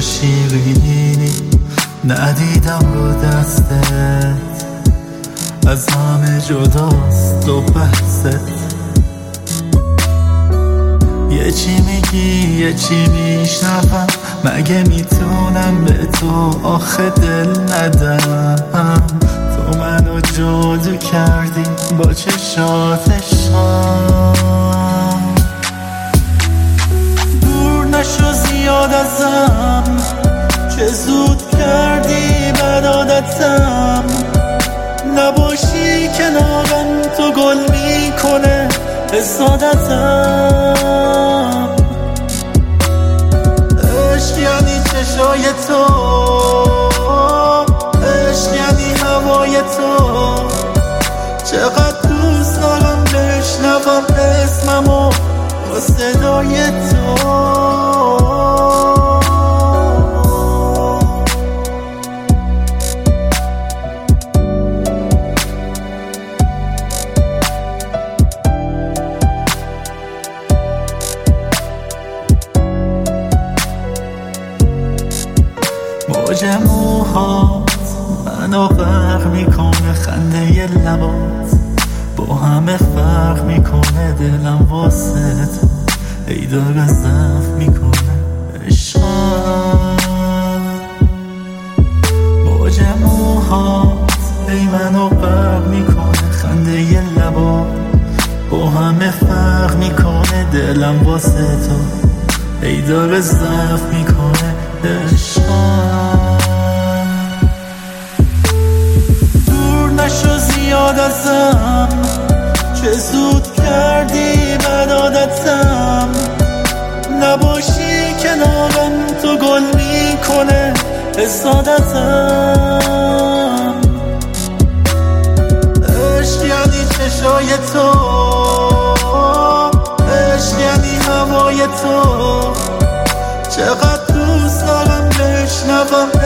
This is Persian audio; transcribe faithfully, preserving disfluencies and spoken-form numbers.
شیرینی ندیدم رو دستت، از همه جداست و بحثت. یه چی میگی یه چی میشنوم، مگه میتونم به تو آخه دل ندم؟ تو منو جادو کردی با چشات شام، دور نشو زیاد ازم، چه زود کردی بد عادتم. نباشی کنارم تو گل میکنه حسادتم. عشق یعنی چشای تو، عشق یعنی هوای تو. چقدر دوست دارم بشنوم اسممو با صدای تو. موج موهات منو غرق میکنه، خنده ی لبات با همه فرق میکنه. دلم واسه تو ای داره ضعف میکنه عشقم. موج موهات ای منو غرق میکنه، خنده ی لبات با همه فرق میکنه. دلم واسه تو ای داره ضعف میکنه عشقم. دور نشو زیاد ازم، چه زود کردی بد عادتم. نباشی کنارم تو گل میکنه حسادتم. عشق یعنی چشای تو، عشق یعنی هوای تو. چقدر دوست دارم بشنوم